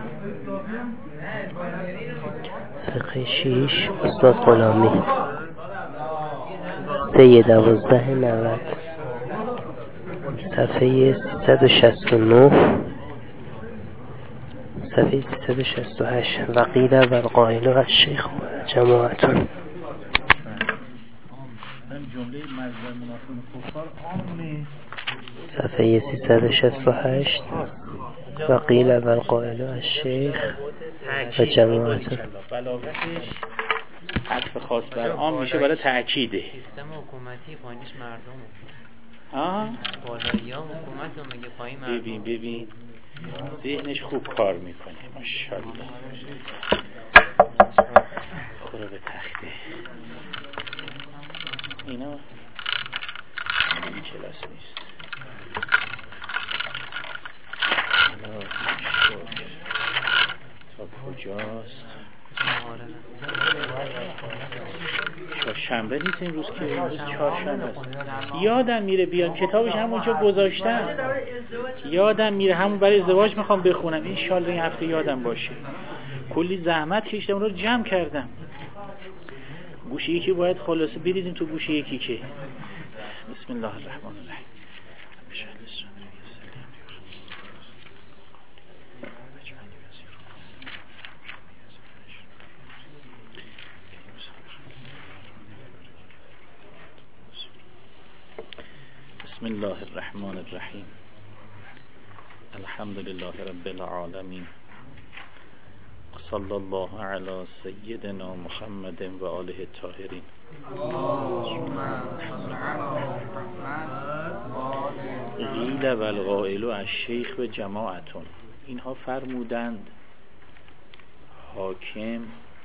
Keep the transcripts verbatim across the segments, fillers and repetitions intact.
صفحه شیش استاد غلامی سه دوازده نود صفحه سیصد و شصت و نه صفحه سیصد و شصت و هشت وقیل و القائل از شیخ و جماعتون. جمله مصدر مناسب کفار عامه. صفحه سیصد و شصت و هشت وقیل و القائل از شیخ و جماعتون. بلاغتش عطف خاص بر عام میشه برای تأکیده. سیستم حکومتی پایینش مردمه. آه بالایی‌ها حکومت رو میگه پایین مردم. ببین ببین ذهنش خوب کار میکنه ماشاءالله. خورا به تخته اینا این کلاس نیست. تا کجاست؟ شنبه نیست این روز که روز چهارشنبه است. یادم میره بیام کتابش همونجا گذاشتم. یادم میره همون برای ازدواج میخوام بخونم. ان شاء الله این هفته یادم باشه. کلی زحمت کشیدم اون رو جمع کردم. گوشه یکی باید خلاصه بریزیم تو گوشه یکی که. بسم الله الرحمن الرحیم. بسم الله الرحمن الرحیم. الحمد لله رب العالمین. صلی الله علی سیدنا محمد و آله الطاهرین. قیل و القائل از شیخ و جماعتون. اینها فرمودند حاکم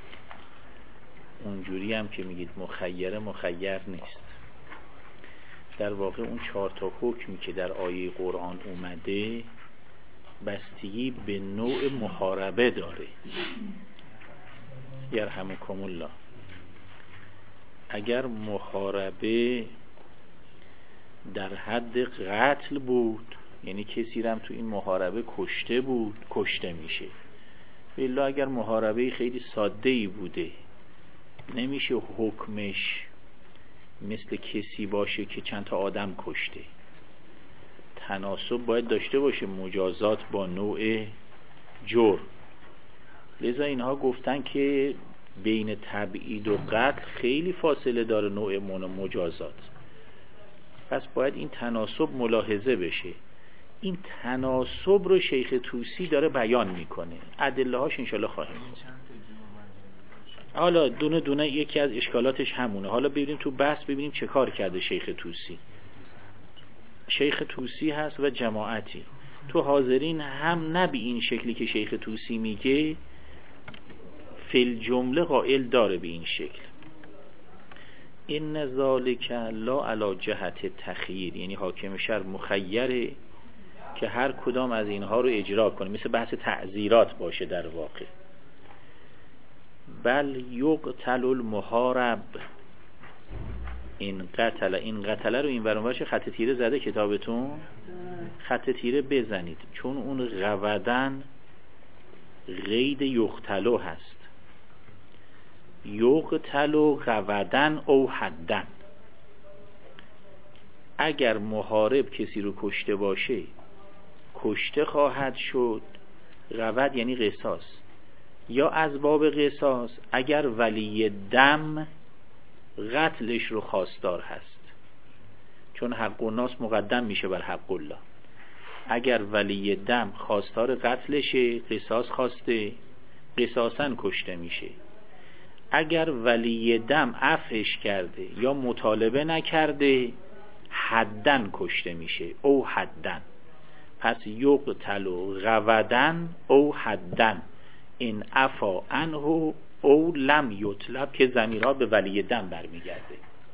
اونجوری هم که میگید مخیر مخیر نیست. در واقع اون چهار تا حکمی که در آیه قرآن اومده بستگی به نوع محاربه داره. یرحمکم الله. اگر محاربه در حد قتل بود، یعنی کسی رم تو این محاربه کشته بود، کشته میشه. بالله اگر محاربه خیلی ساده‌ای بوده نمیشه حکمش مثل کسی باشه که چند تا آدم کشته. تناسب باید داشته باشه مجازات با نوع جرم. لذا اینها گفتن که بین تبعید و قتل خیلی فاصله داره نوع مجازات. پس باید این تناسب ملاحظه بشه. این تناسب رو شیخ طوسی داره بیان میکنه. ادله هاش انشالله خواهیم دید. حالا دونه دونه یکی از اشکالاتش همونه. حالا ببینیم تو بحث ببینیم چه کار کرده شیخ طوسی. شیخ طوسی هست و جماعتی. تو حاضرین هم نه به این شکلی که شیخ طوسی میگه، فی الجمله قائل داره به این شکل. این ذالک لا علی جهت تخییر، یعنی حاکم شرع مخیره که هر کدام از اینها رو اجرا کنه، مثل بحث تعزیرات باشه در واقع. بل یقتل المحارب این قتل. این قتل رو این ورانورش خط تیره زده کتابتون؟ خط تیره بزنید، چون اون غودن غید یقتلو هست. یقتلو غودن او حدن. اگر محارب کسی رو کشته باشه کشته خواهد شد. غود یعنی قصاص، یا از باب قصاص اگر ولی دم قتلش رو خواستار هست، چون حق الناس مقدم میشه بر حق الله. اگر ولی دم خواستار قتلشه، قصاص خواسته، قصاصاً کشته میشه. اگر ولی دم عفوش کرده یا مطالبه نکرده، حدن کشته میشه او حدن. پس یقتل غودن او حدن این عفا عنه او لم یطلب، که ضمیرها به ولی دم برمیگرده.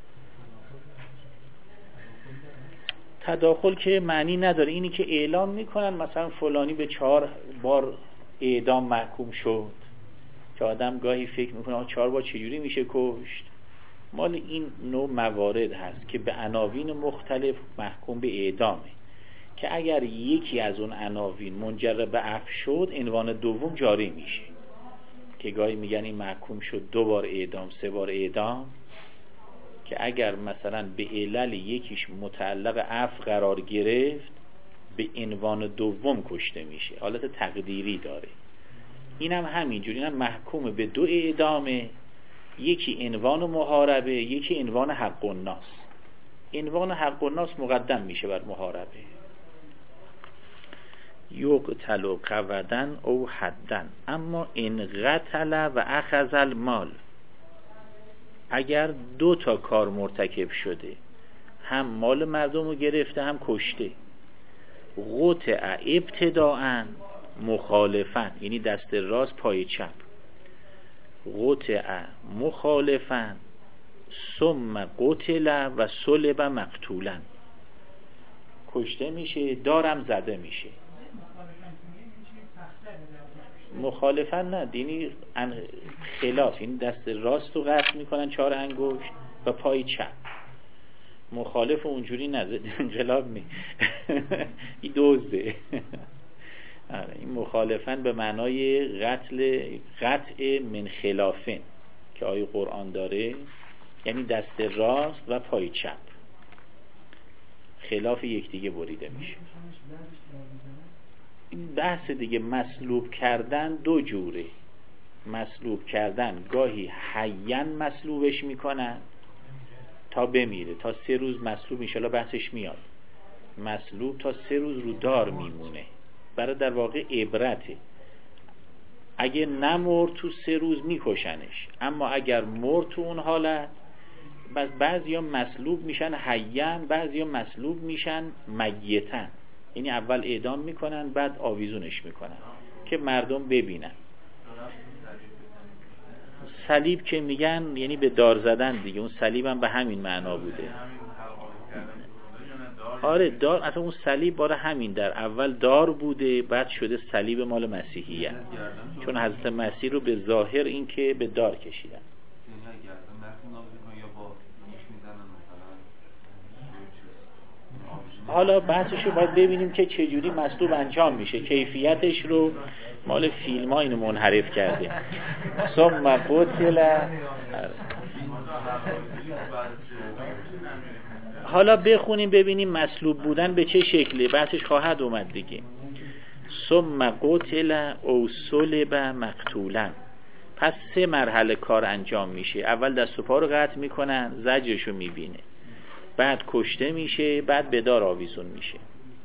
تداخل که معنی نداره. اینی که اعلام میکنن مثلا فلانی به چهار بار اعدام محکوم شد، که آدم گاهی فکر میکنه چهار بار چجوری میشه کشت. مال این نوع موارد هست که به عناوین مختلف محکوم به اعدامه. که اگر یکی از اون عناوین منجر به عفو شد عنوان دوم جاری میشه، که گاهی میگن این محکوم شد دو بار اعدام سه بار اعدام، که اگر مثلا به علل یکیش متعلق عفو قرار گرفت به عنوان دوم کشته میشه، حالت تقدیری داره. اینم هم همینجوری، اینم محکوم به دو اعدامه، یکی عنوان محاربه یکی عنوان حق الناس. عنوان حق الناس مقدم میشه بر محاربه. یقتل قودن او حدن، اما ان قتل و اخذ المال، اگر دو تا کار مرتکب شده، هم مال مردم رو گرفته هم کشته، قطع ابتداءً مخالفن، یعنی دست راست پای چپ، قطع مخالفن ثم قتل و صلب مقتولا، کشته میشه دارم زده میشه. مخالفن نه، دینی خلاف، این دست راست رو قطع میکنن چهار انگشت و پای چپ. مخالف اونجوری نزد انقلاب می این دزده. این مخالفن به معنای قتل قطع من خلافن که آیه قرآن داره، یعنی دست راست و پای چپ خلاف یکدیگه بریده میشه. این بحث دیگه مسلوب کردن دو جوره. مسلوب کردن گاهی حیاً مسلوبش میکنن تا بمیره، تا سه روز مسلوب، انشالله بحثش میاد. مسلوب تا سه روز رو دار میمونه، برای در واقع عبرته. اگه نمرد تو سه روز میکشنش، اما اگر مرد تو اون حالت، بس بعضیا مسلوب میشن حیاً، بعضیا مسلوب میشن میتن، یعنی اول اعدام میکنن بعد آویزونش میکنن که مردم ببینن. صلیب که میگن یعنی به دار زدن دیگه، اون صلیب هم به همین معنا بوده. آره دار، اصلا اون صلیب باره همین، در اول دار بوده بعد شده صلیب مال مسیحیه، چون حضرت مسیح رو به ظاهر این که به دار کشیدن. حالا بحثشو باید ببینیم که چجوری مصلوب انجام میشه، کیفیتش رو مال فیلم ها اینو منحرف کرده. ثم قتل. حالا بخونیم ببینیم مصلوب بودن به چه شکله، بحثش خواهد اومد دیگه. ثم قتل او صلب مقتولا، پس سه مرحله کار انجام میشه. اول دست و پا رو قطع میکنن، زجرشو میبینه، بعد کشته میشه، بعد به دار آویزون میشه.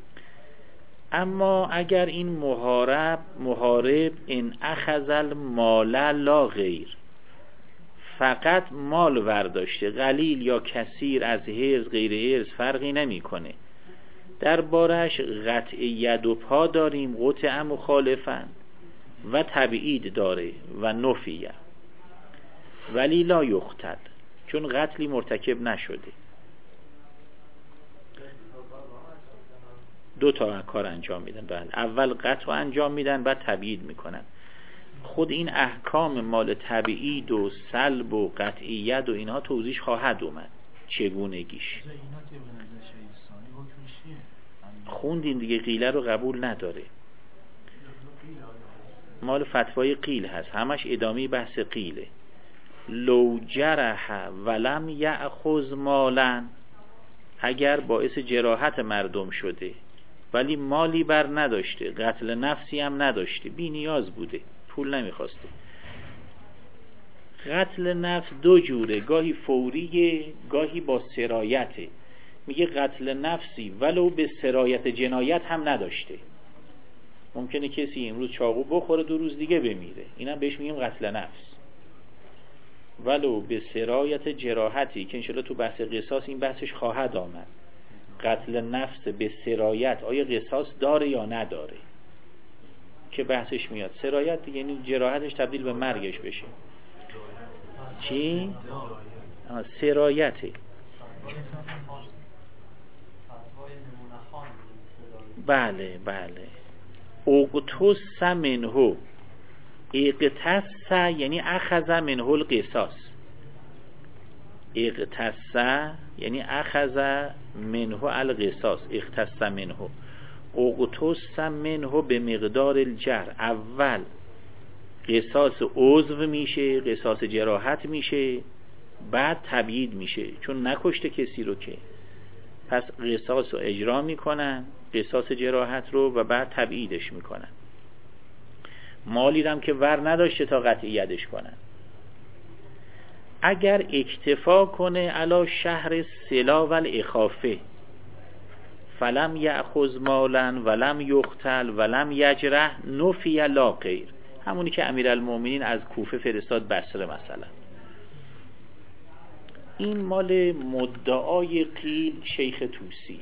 اما اگر این محارب محارب این اخذ المال لا غیر، فقط مال ورداشته، قلیل یا کثیر، از حرز غیر حرز فرقی نمیکنه، دربارش قطع ید و پا داریم، قطع مخالفن و تبعید داره و نفیه، ولی لا یقتل، چون قتلی مرتکب نشده. دو تا کار انجام میدن، بعد اول قطع انجام میدن بعد تبعید میکنن. خود این احکام مال تبعید و سلب و قطعیت و اینها توضیح خواهد اومد چگونگیش. خوندین دیگه، قیله رو قبول نداره، مال فتوای قیل هست، همش ادامه بحث قیله. لو جرح ولم یأخذ مالا، اگر باعث جراحت مردم شده ولی مالی بر نداشته، قتل نفسی هم نداشته، بی نیاز بوده، پول نمیخواسته. قتل نفس دو جوره، گاهی فوریه گاهی با سرایته. میگه قتل نفسی ولو به سرایت جنایت هم نداشته، ممکنه کسی امروز چاقو بخوره دو روز دیگه بمیره، اینم بهش میگیم قتل نفس. ولو به سرایت جراحتی که انشاءالله تو بحث قصاص این بحثش خواهد آمد. قتل نفس به سرایت آیا قصاص داره یا نداره که بحثش میاد. سرایت دیگه یعنی جراحتش تبدیل به مرگش بشه. چی؟ سرایته. بله بله. اقتص منه، اقتص یعنی اخذ منه القصاص، اقتص یعنی اخذ منه القصاص، اقتص منه. اقتص منه به مقدار الجر، اول قصاص عضو میشه، قصاص جراحت میشه، بعد تبیید میشه، چون نکشته کسی رو که. پس قصاص رو اجرا میکنن، قصاص جراحت رو، و بعد تبییدش میکنن. مالی هم که ور نداشته تا قطعیتش کنن. اگر اکتفا کنه علا شهر سلا و الاخافه، فلم یأخذ مالا ولم یقتل ولم یجرح نفی لا غیر، همونی که امیرالمومنین از کوفه فرستاد بصره مثلا. این مال مدعای قیل شیخ طوسی.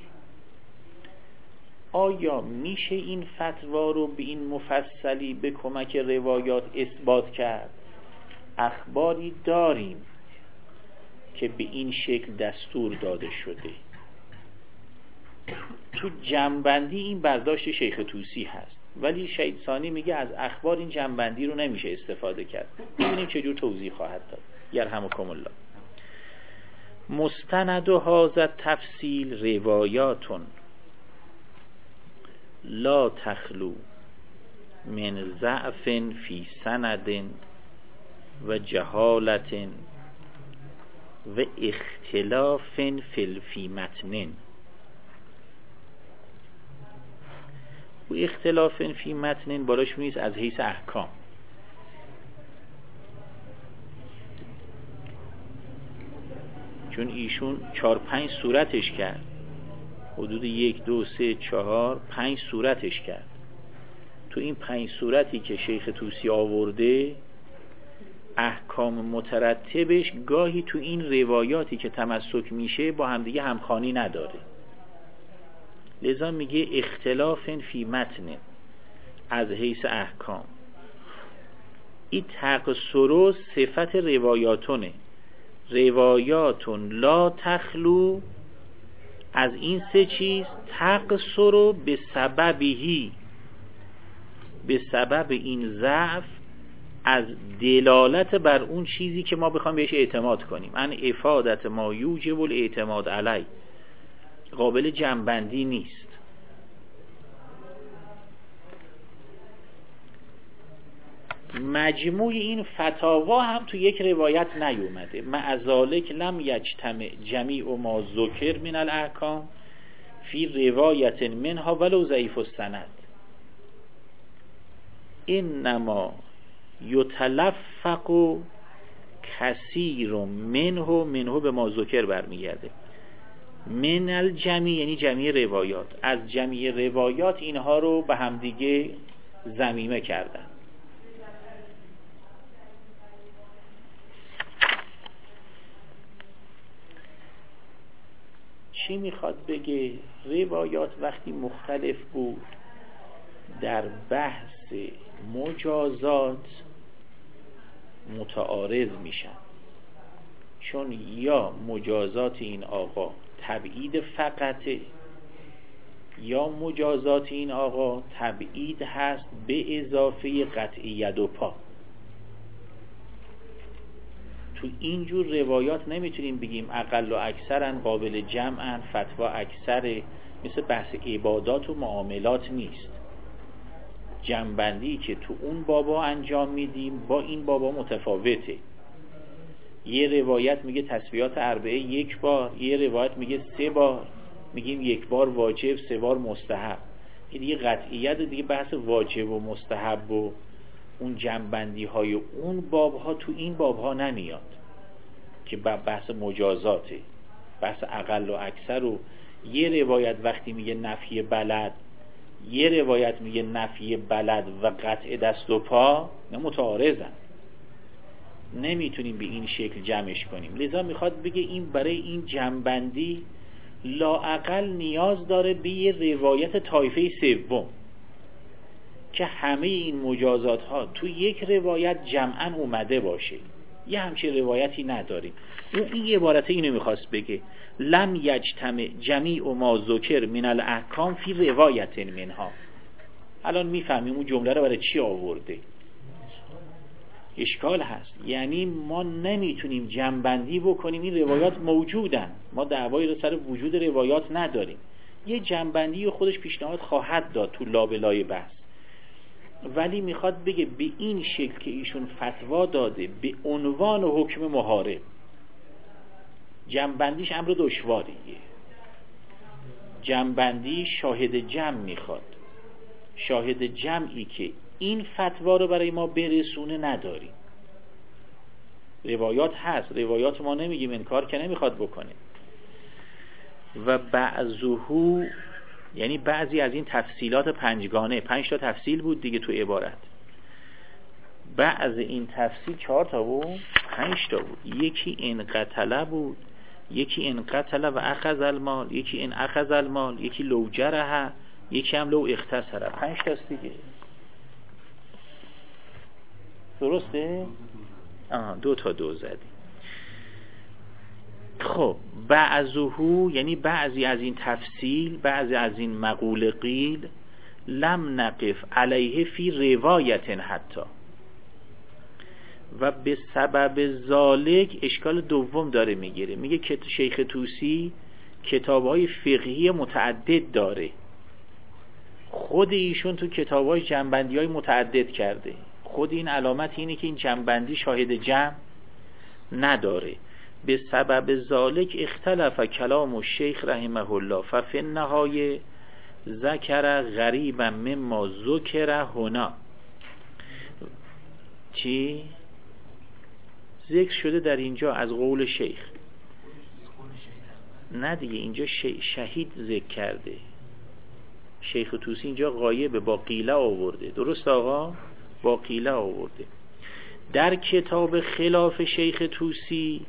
آیا میشه این فتوا رو به این مفصلی به کمک روایات اثبات کرد؟ اخباری داریم که به این شکل دستور داده شده. تو جنبندی این برداشت شیخ طوسی هست، ولی شهید ثانی میگه از اخبار این جنبندی رو نمیشه استفاده کرد. ببینیم چجور توضیح خواهد داد. یرحمکم الله. مستند هذا تفصیل روایاتون لا تخلو من ضعف فی سند و جهالت و اختلاف فی متن. و اختلاف فی متن بالاش میز از حیث احکام. چون ایشون چار پنج صورتش کرد، حدود یک دو سه چهار پنج صورتش کرد. تو این پنج صورتی که شیخ طوسی آورده، احکام مترتبش گاهی تو این روایاتی که تمسک میشه با همدیگه همخوانی نداره. لذا میگه اختلاف فی متن از حیث احکام. این تقصر صفت روایاتونه. روایاتون لا تخلو از این سه چیز، تقصر به سببهی، به سبب این ضعف، از دلالت بر اون چیزی که ما بخوام بهش اعتماد کنیم. ان افادت ما یوجب الاعتماد علی، قابل جنبندی نیست. مجموع این فتاوا هم تو یک روایت نیومده. مع ذالک لم یجتمع جمیع ما ذکر من الاحکام فی روایت منها ولو ضعیف السند. انما یتلفق کثیر منه، منه به ما ذکر برمیگرده، من الجمیع یعنی جمیع روایات، از جمیع روایات اینها رو به همدیگه ضمیمه کردن. چی میخواد بگه؟ روایات وقتی مختلف بود در بحث مجازات متعارض میشن، چون یا مجازات این آقا تبعید فقطه، یا مجازات این آقا تبعید هست به اضافه قطعی ید و پا. تو اینجور روایات نمیتونیم بگیم اقل و اکثرن قابل جمعن، فتوا اکثره. مثل بحث عبادات و معاملات نیست. جنبندی که تو اون بابا انجام میدیم با این بابا متفاوته. یه روایت میگه تسبیحات اربعه یک بار، یه روایت میگه سه بار، میگیم یک بار واجب سه بار مستحب. این دیگه قطعیت دیگه، بحث واجب و مستحب و اون جنبندی های اون باب ها تو این باب ها نمیاد که بحث مجازاته. بحث اقل و اکثر رو یه روایت وقتی میگه نفی بلد، یه روایت میگه نفی بلد و قطع دست و پا، نه متعارضن، نمیتونیم به این شکل جمعش کنیم. لذا میخواد بگه این برای این جمعبندی لااقل نیاز داره به یه روایت طایفه سوم که همه این مجازات ها تو یک روایت جمعاً اومده باشه. یه همچین روایتی نداریم. اون این عبارت اینو میخواست بگه لم یجتمع جمیع ما ذکر من الاحکام فی روایت منها. الان میفهمیم اون جمله رو برای چی آورده. اشکال هست، یعنی ما نمیتونیم جمع‌بندی بکنیم این روایات موجودن، ما دعوایی رو سر وجود روایات نداریم. یه جنبندی خودش پیشنهاد خواهد داد تو لابلای بحث، ولی میخواد بگه به این شکل که ایشون فتوا داده به عنوان حکم محارب، جنبندیش امر دشواریه. جنبندی شاهد جمع میخواد، شاهد جمعی که این فتوا رو برای ما برسونه نداریم. روایات هست، روایات ما نمیگیم، انکار که نمیخواد بکنه. و بعضهو یعنی بعضی از این تفصیلات پنجگانه، پنج تا تفصیل بود دیگه تو عبارت، بعض این تفصیل چهار تا بود، پنج تا بود. یکی این قتله بود، یکی این قتله و اخذ المال، یکی این اخذ المال، یکی لو جرحه، یکی هم لو اختصره. پنج تاست دیگه، درسته؟ آها دو تا دو زدی. خب بعضهو یعنی بعضی از این تفصیل، بعضی از این مقول قیل، لم نقف علیه فی روایت حتی، و به سبب ذالک اشکال دوم داره میگیره. میگه که شیخ طوسی کتابهای فقهی متعدد داره، خود ایشون تو کتابهای جنبندی های متعدد کرده، خود این علامت اینه که این جنبندی شاهد جمع نداره. به سبب ذالک اختلف کلام الشیخ رحمه الله ففی النهایه ذکر غریبا مما ذکر هنا. چی؟ ذکر شده در اینجا از قول شیخ. نه دیگه اینجا شهید ذکر کرده، شیخ طوسی اینجا غایبه، با قیله آورده. درست آقا؟ با قیله آورده. در کتاب خلاف شیخ طوسی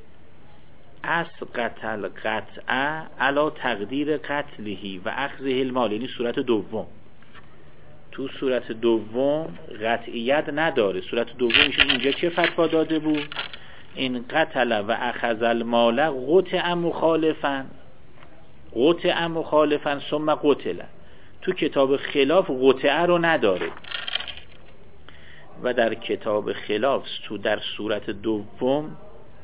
اسقط القطعه علی تقدیر قتلهی و اخذه المال، یعنی صورت دوم. تو صورت دوم قطعیت نداره. صورت دومشون اینجا چه فتوا داده بود؟ این قتل و اخذ المال قطع مخالفا، قطع مخالفا ثم قتل. تو کتاب خلاف قطعه رو نداره، و در کتاب خلاف تو در صورت دوم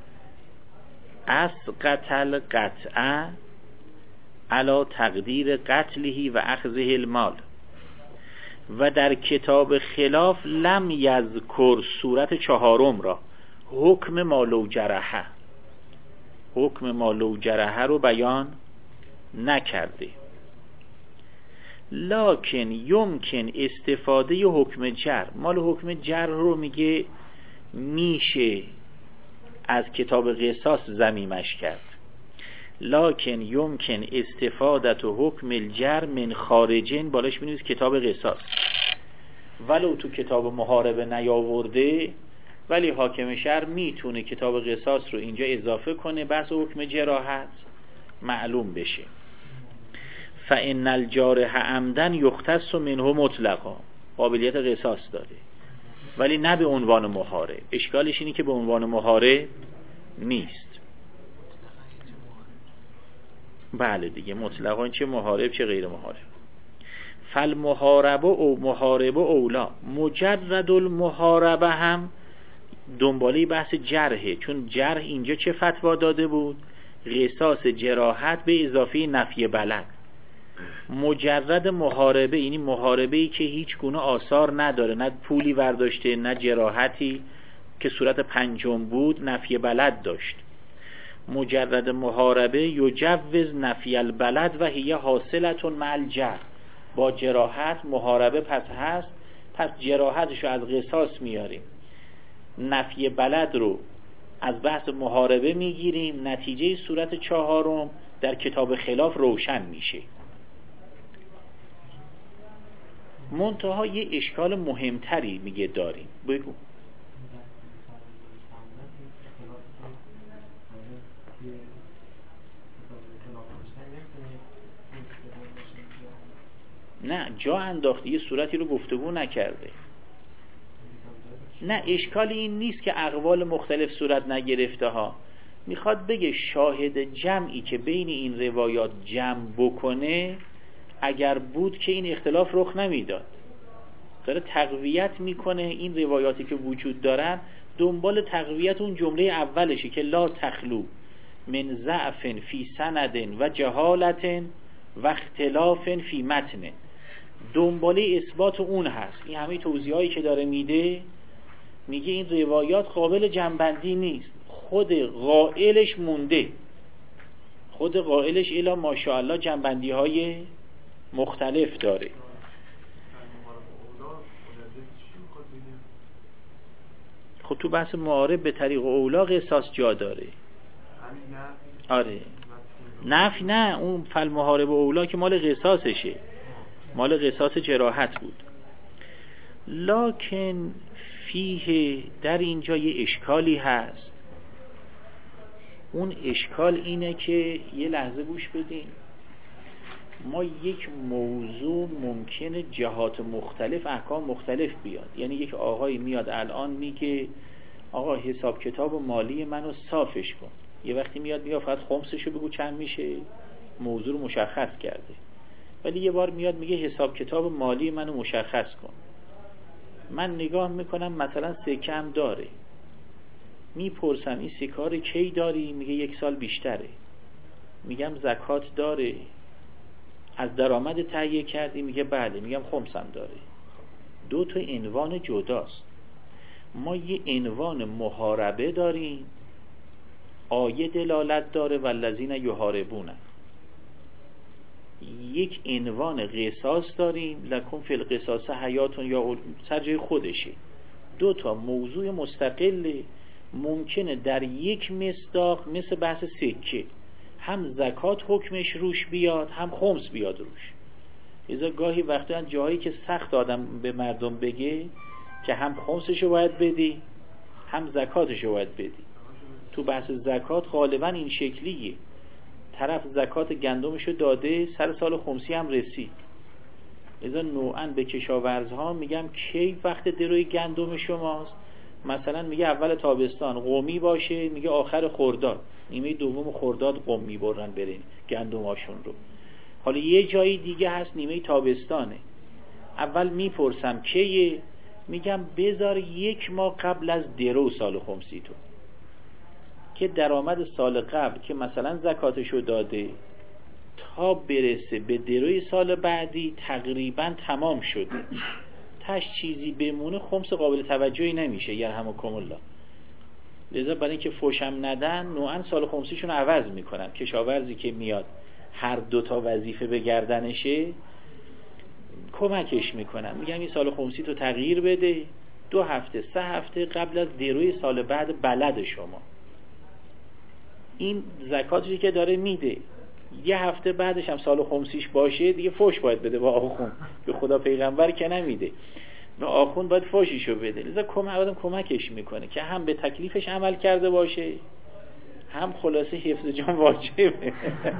اسقط القطعه علی تقدیر قتلهی و اخذه المال. و در کتاب خلاف لم یذکر صورت چهارم را، حکم مالو جرحه، حکم مالو جرحه رو بیان نکرده. لکن یمکن استفاده حکم جر، مال حکم جر رو میگه میشه از کتاب قصاص ضمیمش کرد. لکن یمکن استفادت حکم الجر من خارجین، بالاش بنویس کتاب قصاص، ولو تو کتاب محاربه نیاورده، ولی حاکم شهر میتونه کتاب قصاص رو اینجا اضافه کنه، بس حکم جراحت معلوم بشه. فإن الجارح عمدن یختص منه مطلقا، قابلیت قصاص داره ولی نه به عنوان محارب. اشکالش اینه که به عنوان محارب نیست. بله دیگه، مطلقا چه محارب چه غیر محارب. فالمحاربه او محاربه اولا، مجرد المحاربه هم دنباله بحث جرحه، چون جرح اینجا چه فتوا داده بود؟ قصاص جراحت به اضافه نفی بلد. مجرد محاربه یعنی محاربه‌ای که هیچ گونه آثار نداره، نه پولی برداشته نه جراحتی، که صورت پنجم بود نفی بلد داشت. مجرد محاربه یجوز نفی البلد و هی حاصلتون مع الجرح، با جراحت محاربه پس هست، پس جراحتشو از قصاص میاریم، نفی بلد رو از بحث محاربه میگیریم، نتیجه صورت چهارم در کتاب خلاف روشن میشه. منتها یه اشکال مهمتری میگه داریم. بگو. نه جا انداخته، یه صورتی رو گفتگو نکرده. نه اشکالی این نیست که اقوال مختلف صورت نگرفته ها، میخواد بگه شاهد جمعی که بین این روایات جمع بکنه اگر بود که این اختلاف رخ نمیداد. داره تقویت میکنه این روایاتی که وجود دارن، دنبال تقویت اون جمله اولشه که لا تخلو من ضعف فی سند و جهالت و اختلاف فی متن، دنباله اثبات اون هست. این همه توضیحایی که داره میده، میگه این روایات قابل جنبندی نیست، خود قائلش مونده، خود قائلش الا ماشاءالله جنبندی های مختلف داره. خب تو بحث معارف به طریق اولا قصاص جا داره. آره نفی نه، اون فالمحارب اولا که مال قصاصشه، مال قصاص جراحت بود. لکن فیه، در اینجا یه اشکالی هست. اون اشکال اینه که یه لحظه گوش بدین، ما یک موضوع ممکنه جهات مختلف احکام مختلف بیاد. یعنی یک آقایی میاد الان میگه آقا حساب کتاب مالی منو صافش کن، یه وقتی میاد میگه فقط خمسشو بگو چند میشه، موضوع رو مشخص کرده. ولی یه بار میاد میگه حساب کتاب مالی منو مشخص کن. من نگاه میکنم مثلا سکه هم داره، میپرسم این سکه رو کی داری؟ میگه یک سال بیشتره. میگم زکات داره؟ از درآمد تهیه کردی؟ میگه بله. میگم خمسم داره. دو تا عنوان جداست. ما یه عنوان محاربه داریم، آیه دلالت داره والذین یحاربون. یک عنوان قصاص داریم، لکن فی القصاص حیاتون، یا سر جای خودشه. دو تا موضوع مستقل ممکنه در یک مصداق، مثل بحث سکه، هم زکات حکمش روش بیاد، هم خمس بیاد روش. ازا گاهی وقتا جایی که سخت آدم به مردم بگه که هم خمسشو باید بدی هم زکاتشو باید بدی. تو بحث زکات غالبا این شکلیه، طرف زکات گندمشو داده، سر سال خمسی هم رسید. ازا نوعاً به کشاورزها میگم کی وقت دروی گندم شماست؟ مثلا میگه اول تابستان قومی باشه، میگه آخر خرداد، نیمه دوم خرداد قوم میبرن برین گندماشون رو. حالا یه جایی دیگه هست نیمه تابستانه، اول میپرسم کیه؟ میگم بذار یک ماه قبل از درو سال خمسی تو، که درآمد سال قبل که مثلا زکاتشو داده تا برسه به دروی سال بعدی تقریبا تمام شده، تش چیزی بمونه خمس قابل توجهی نمیشه. یرحمکم الله. لذا برای اینکه فوشم ندن نوعا سال خمسیشون عوض میکنن. کشاورزی که میاد هر دوتا وظیفه به گردنشه کمکش میکنن، میگم این سال خمسی تو تغییر بده، دو هفته سه هفته قبل از دروی سال بعد بلد شما این زکاتی که داره میده، یه هفته بعدش هم سال خمسیش باشه دیگه فوش باید بده با آخون، به خدا پیغمبر که نمیده، و آخون باید فوشیشو بده. لذا کمک آدم کمکش میکنه که هم به تکلیفش عمل کرده باشه، هم خلاصه حفظ جان واجبه.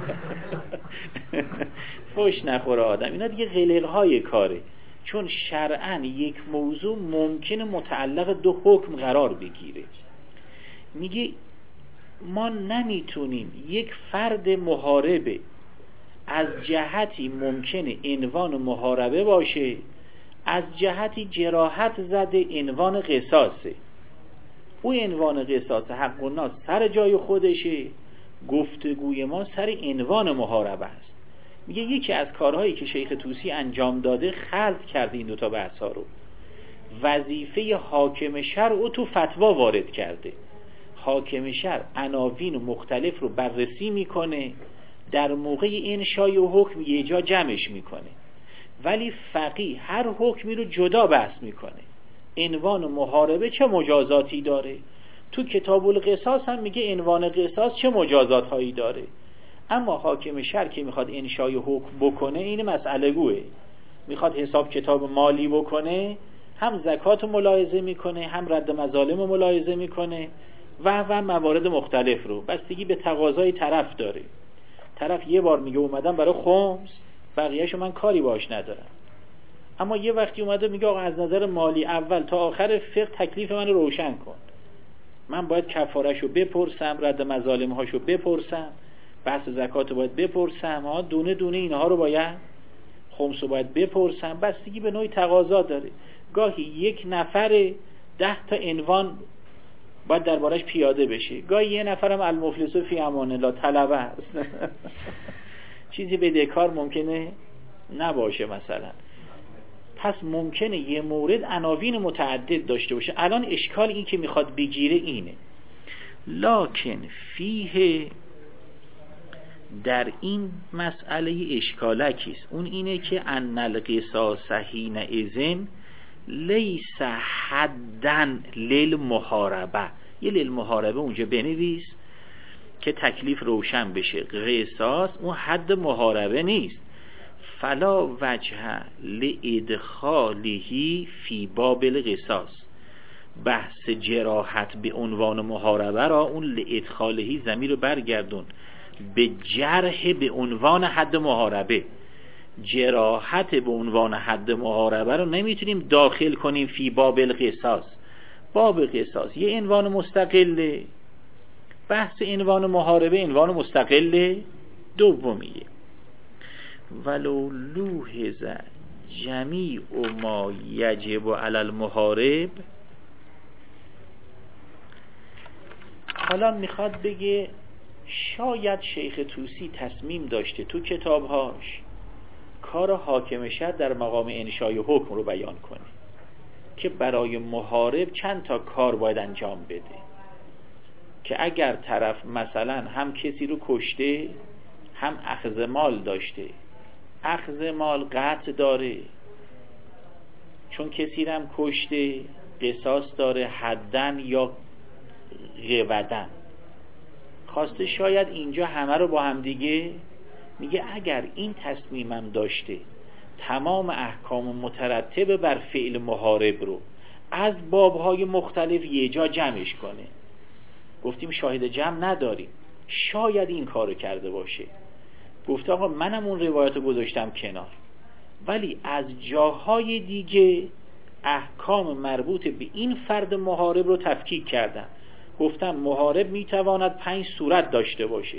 فوش نخوره آدم. اینا دیگه غلغهای کاره، چون شرعاً یک موضوع ممکنه متعلق دو حکم قرار بگیره. میگه ما نمیتونیم یک فرد محاربه از جهتی ممکنه عنوان محاربه باشه، از جهتی جراحت زده عنوان قصاصه. او عنوان قصاص حق الناس سر جای خودشه، گفتگوی ما سر عنوان محاربه است. میگه یکی از کارهایی که شیخ طوسی انجام داده خلط کرده این دوتا بحثا رو. وظیفه حاکم شرع رو تو فتوا وارد کرده. حاکم شرع عناوین مختلف رو بررسی میکنه، در موقع انشای حکم یه جا جمعش میکنه، ولی فقیه هر حکمی رو جدا بحث میکنه. عنوان محاربه چه مجازاتی داره؟ تو کتاب القصاص هم میگه عنوان قصاص چه مجازات هایی داره. اما حاکم شرع که میخواد انشای حکم بکنه این مسئله گوه، میخواد حساب کتاب مالی بکنه، هم زکات ملاحظه میکنه، هم رد مظالم ملاحظه میکنه و و موارد مختلف رو، بستگی به تقاضای طرف داره. طرف یه بار میگه اومدم برای خمس، بقیه‌شو من کاری باش ندارم. اما یه وقتی اومده میگه آقا از نظر مالی اول تا آخر فقه تکلیف من رو روشن کن، من باید کفارهشو بپرسم، رد مظالمهاشو بپرسم، بحث زکاتو باید بپرسم، ها دونه دونه اینها رو باید، خمسو باید بپرسم. بستگی به نوعی تقاضا داره. گاهی یک نفر ده تا عنوان باید دربارش پیاده بشه، گاهی یه نفرم المفلس فی امان الله طلبه است. چیزی بدهکار ممکنه نباشه مثلا. پس ممکنه یه مورد عناوین متعدد داشته باشه. الان اشکال این که میخواد بگیره اینه، لکن فیه، در این مسئله اشکالکیست، اون اینه که ان القصاص حین اذن لیس حدن للمحاربه. یه للمحاربه اونجا بنویس که تکلیف روشن بشه. قصاص اون حد محاربه نیست. فلا وجه لادخاله فی باب القصاص. بحث جراحت به عنوان محاربه را اون لادخاله ضمیر رو برگردون به جرح به عنوان حد محاربه. جراحت به عنوان حد محاربه رو نمیتونیم داخل کنیم فی باب القصاص. باب قصاص یه عنوان مستقله، بحث عنوان محاربه عنوان مستقل دومیه. ولو لوحظ جمیع ما یجب علی المحارب. حالا میخواد بگه شاید شیخ طوسی تصمیم داشته تو کتابهاش کار حاکم شد در مقام انشای حکم رو بیان کنه که برای محارب چند تا کار باید انجام بده، که اگر طرف مثلا هم کسی رو کشته هم اخذ مال داشته، اخذ مال قطع داره چون کسی رو هم کشته، قصاص داره حدن یا غودن، خواسته شاید اینجا همه رو با هم دیگه میگه اگر این تصمیمم داشته تمام احکام مترتب بر فعل محارب رو از بابهای مختلف یه جا جمعش کنه. گفتیم شاهد جمع نداریم، شاید این کارو کرده باشه. گفته آقا منم اون روایت رو گذاشتم کنار، ولی از جاهای دیگه احکام مربوط به این فرد محارب رو تفکیک کردم. گفتم محارب میتواند پنج صورت داشته باشه،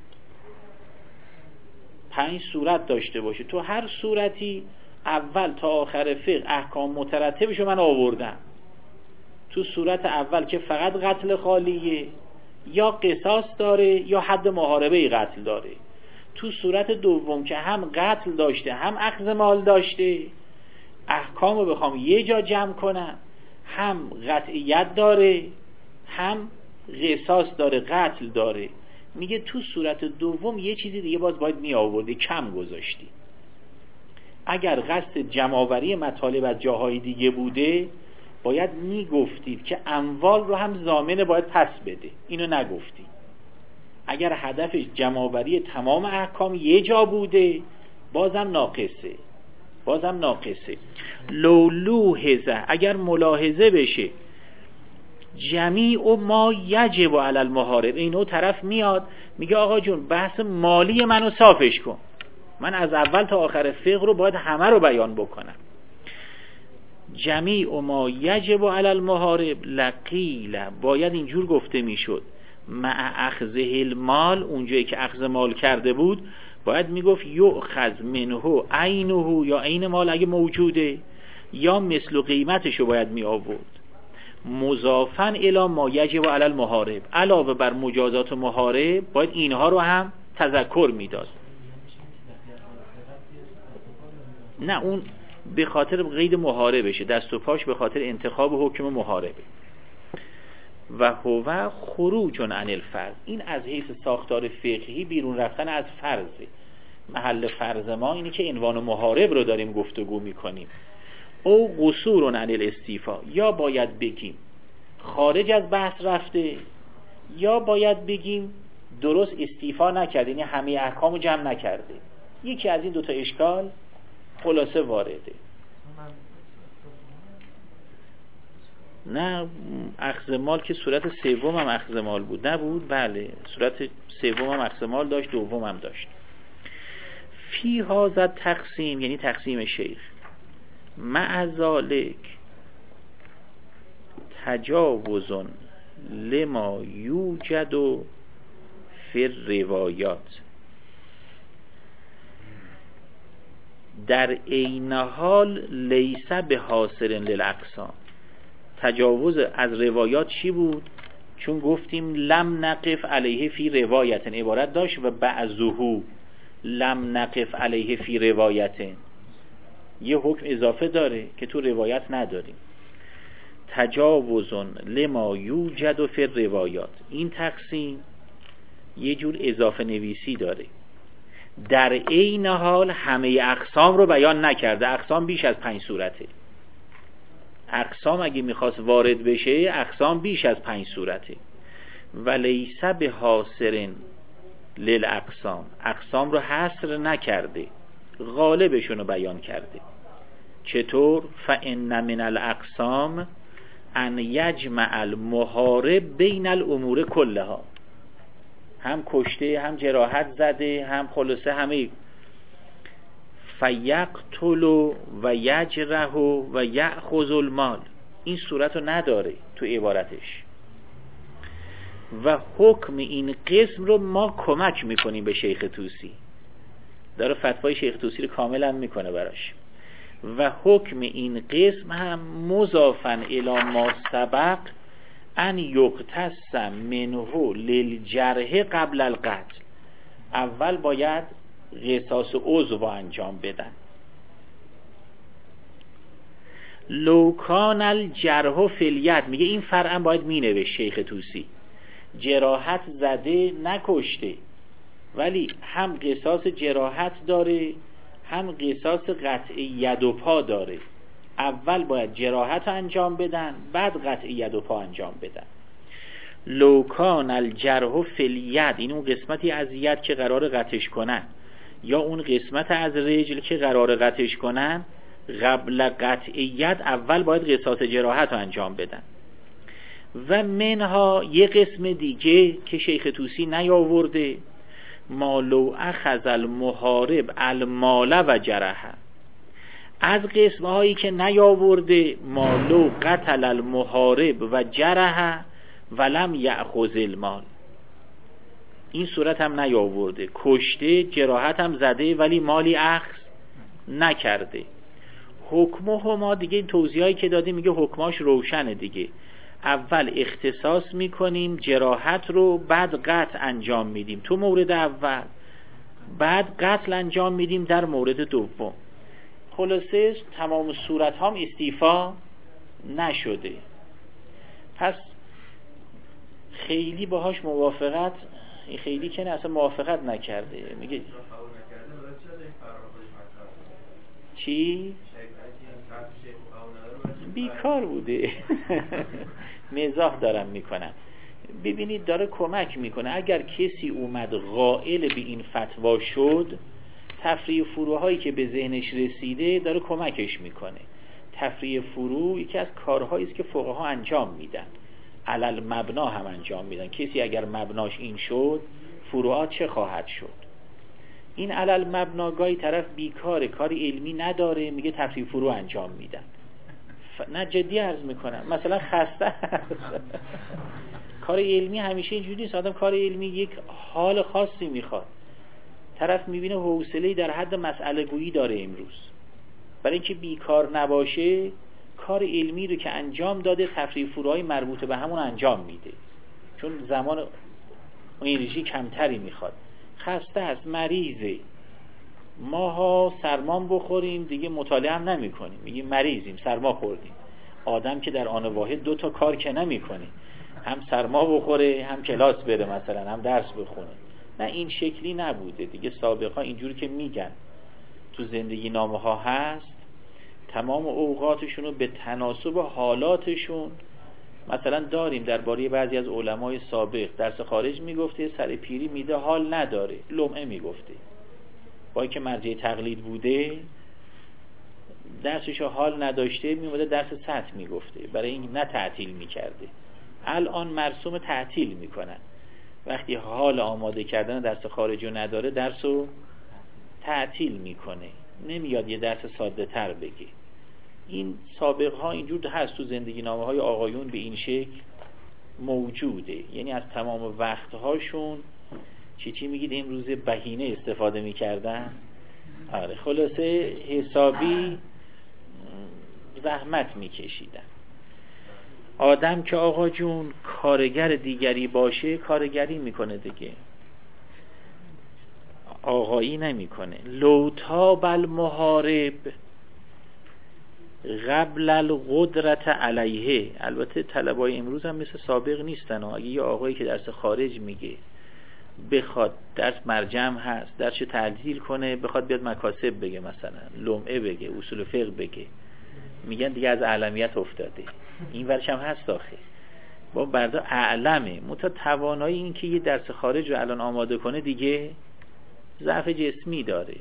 پنج صورت داشته باشه. تو هر صورتی اول تا آخر فقه احکام مترتبشو من آوردم. تو صورت اول که فقط قتل خالیه، یا قصاص داره یا حد محاربه قتل داره. تو صورت دوم که هم قتل داشته هم اخذ مال داشته، احکامو بخوام یه جا جمع کنم، هم قطعیت داره هم قصاص داره قتل داره. میگه تو صورت دوم یه چیزی دیگه باز باید می آوردی، کم گذاشتی. اگر قصد جمع‌آوری مطالب از جاهای دیگه بوده باید می گفتید که اموال رو هم ضامن باید پس بده، اینو نگفتی. اگر هدفش جمع‌آوری تمام احکام یه جا بوده بازم ناقصه، بازم ناقصه. لولوحظه، اگر ملاحظه بشه جمیع ما یجب علی المحارب، اینو طرف میاد میگه آقا جون بحث مالی منو صافش کن، من از اول تا آخر فقه رو باید همه رو بیان بکنم. جمیع ما یجب علی المحارب لقیل، باید اینجور گفته میشد مع اخذه المال، اونجایی که اخذ مال کرده بود باید میگفت یؤخذ منه عینه، یا عین مال اگه موجوده، یا مثل قیمتشو باید می آورد. مضافن الی ما یجب علی المحارب، علاوه بر مجازات محارب باید اینها رو هم تذکر میداد. نه اون به خاطر قید محاربشه، دست و پاش به خاطر انتخاب حکم محاربه. و هو خروج عن الفرض، این از حیث ساختار فقهی بیرون رفتن از فرضه. محل فرض ما اینه که عنوان محارب رو داریم گفتگو میکنیم. او قصور عن الاستیفا، یا باید بگیم خارج از بحث رفته، یا باید بگیم درست استیفا نکرده، یعنی همه احکامو جمع نکرده. یکی از این دوتا اشکال خلاصه وارده. نه اخذ مال که صورت سوم هم اخذ مال بود نبود؟ بله صورت سوم هم اخذ مال داشت، دوم هم داشت. فی هذا تقسیم، یعنی تقسیم شیخ، مع ذالک تجاوز لما یوجد فی الروایات، در عین حال لیس به حاصل للاقسام. تجاوز از روایات چی بود؟ چون گفتیم لم نقف علیه فی روایت، عبارت داشت و بعضهو لم نقف علیه فی روایت، یه حکم اضافه داره که تو روایت نداریم. تجاوزن لما یوجد فی روایات، این تقسیم یه جور اضافه نویسی داره، در عین حال همه اقسام رو بیان نکرده. اقسام بیش از پنج صورته، اقسام اگه میخواست وارد بشه اقسام بیش از پنج صورته. ولیس به حاصرن للاقسام، اقسام رو حصر نکرده، غالبشون رو بیان کرده. چطور؟ فإن من الاقسام ان یجمع المحارب بین الامور کلها، هم کشته هم جراحت زده هم خلاصه همه. فیقتل و یجرح و یأخذ المال، این صورت رو نداره تو عبارتش. و حکم این قسم رو ما کمک میکنیم به شیخ طوسی، داره فتوای شیخ طوسی رو کاملا میکنه براش. و حکم این قسم هم مضافن الی ما سبق ان یقتص منه للجرح قبل القتل، اول باید قصاص عضو انجام بدن. لو کان الجرح فی الید، میگه این فرعا باید مینوشت شیخ طوسی، جراحت زده نکشته ولی هم قصاص جراحت داره هم قصاص قطع ید و پا داره. اول باید جراحت انجام بدن بعد قطع ید و پا انجام بدن. لو کان الجرح فی الید، این اون قسمتی از ید که قرار قطعش کنن یا اون قسمت از رجل که قرار قطعش کنن، قبل قطع ید اول باید قصاص جراحت رو انجام بدن. و منها یه قسم دیگه که شیخ طوسی نیاورده، ما لو اخذ المحارب المال و جرحه، از قسم هایی که نیاورده ما لو قتل المحارب و جرحه ولم یأخذ المال، این صورت هم نیاورده، کشته جراحت هم زده ولی مالی اخذ نکرده. حکمه ما دیگه این توضیحایی که دادیم میگه حکماش روشنه دیگه، اول اختصاص میکنیم جراحت رو بعد قتل انجام میدیم تو مورد اول، بعد قتل انجام میدیم در مورد دوم. خلاصه تمام صورت هم استیفا نشده، پس خیلی باهاش موافقت خیلی که نه اصلا موافقت نکرده. میگه چی؟ بیکار بوده. مزاح دارم میکنم. ببینید داره کمک میکنه. اگر کسی اومد قائل به این فتوا شد، تفریع فروهایی که به ذهنش رسیده داره کمکش میکنه. تفریع فروع یکی از کارهایی است که فقها انجام میدن، علل مبنا هم انجام میدن. کسی اگر مبناش این شد، فروعات چه خواهد شد؟ این علل مبنا گاهی طرف بیکاره، کاری علمی نداره، میگه تفریع فروع انجام میدن. ف... نه جدی عرض میکنم، مثلا خسته کار علمی همیشه اینجوری نیست. آدم کار علمی یک حال خاصی میخواد. طرف میبینه حوصله‌ای در حد مسئله گویی داره امروز، برای اینکه بیکار نباشه کار علمی رو که انجام داده تفریع فروهای مربوط به همون انجام میده، چون زمان انرژی کمتری میخواد. خسته است، مریضه، ماها سرمان بخوریم دیگه مطالعه هم نمی کنیم، میگیم مریضیم سرما خوردیم. آدم که در آن واحد دو تا کار که نمی کنه، هم سرما بخوره هم کلاس بره مثلا هم درس بخونه. نه این شکلی نبوده دیگه. سابقا اینجوری که میگن تو زندگی نامه ها هست، تمام اوقاتشون رو به تناسب حالاتشون مثلا داریم. درباره بعضی از علمای سابق درس خارج میگفته سر پیری میده حال نداره، لمعه میگفته، با اینکه مرجع تقلید بوده درسشو حال نداشته میومده درس سطح میگفته، برای این نه تعطیل میکرده. الان مرسوم تعطیل میکنن، وقتی حال آماده کردن درس خارجو نداره درسو تعطیل میکنه، نمیاد یه درس ساده تر بگه. این سابق ها اینجور هست تو زندگی نامه های آقایون به این شکل موجوده، یعنی از تمام وقت هاشون چی چی میگید امروز بهینه استفاده میکردن. آره خلاصه حسابی زحمت میکشیدن. آدم که آقا جون کارگر دیگری باشه کارگری میکنه دیگه. آقایی نمیکنه. لو تاب المحارب قبل القدرت علیه. البته طلبای امروز هم مثل سابق نیستن. اگه یه آقایی که درس خارج میگه بخواد درس مرجم هست درسشو تعدیل کنه، بخواد بیاد مکاسب بگه، مثلا لمعه بگه، اصول فقه بگه، میگن دیگه از اعلمیت افتاده. این ورش هم هست آخه با بردا اعلمه، متا توانایی این که یه درس خارج رو الان آماده کنه دیگه ضعف جسمی داره.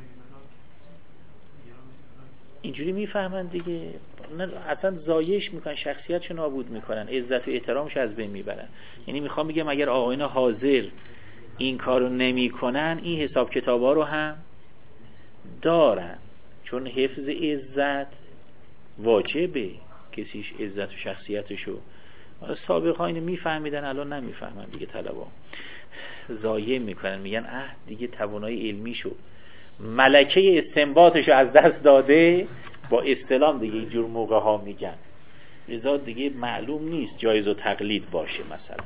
اینجوری میفهمن دیگه، اصلا زایش میکنن، شخصیتشو نابود میکنن، عزت و احترامش از بین میبرن. یعنی میخوام بگم اگر آقایان حاضر این کارو نمیکنن این حساب کتابا رو هم دارن، چون حفظ عزت واجبه. کسیش عزت و شخصیتشو سابق ها اینو میفهمیدن، الان نمیفهمن دیگه. طلبا ضایع میکنن، میگن اه دیگه توانایی علمیشو، ملکه استنباطشو از دست داده. با استلام دیگه اینجور موقع ها میگن، لذا دیگه معلوم نیست جایز و تقلید باشه مثلا.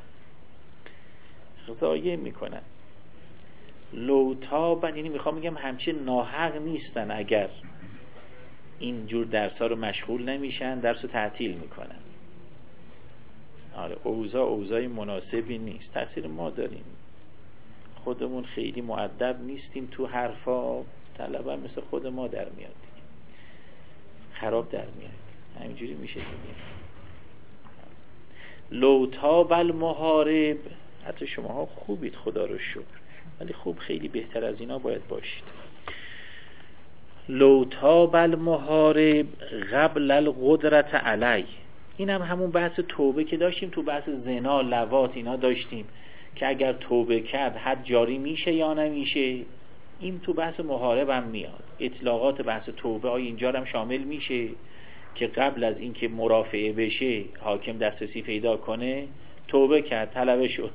ضایع میکنن. لوتابن، یعنی میخوام میگم همچه ناحق نیستن اگر اینجور درس ها رو مشغول نمیشن، درس رو تعطیل میکنن. آره اوضاع اوضاع مناسبی نیست، تقصیر ما داریم، خودمون خیلی مؤدب نیستیم تو حرفا. طلبه مثل خود ما در میاد دیگه، خراب در میاد، همینجوری میشه دیگه. لوتاب المحارب، حتی شماها خوبید خدا رو شکر، ولی خوب خیلی بهتر از اینا باید باشید. لوتاب المحارب قبل القدرت علی. این هم همون بحث توبه که داشتیم تو بحث زنا لواط اینا داشتیم که اگر توبه کرد حد جاری میشه یا نمیشه. این تو بحث محارب هم میاد. اطلاقات بحث توبه آیا اینجا هم شامل میشه که قبل از اینکه مرافعه بشه حاکم دسترسی پیدا کنه توبه کرد، طلبه شد.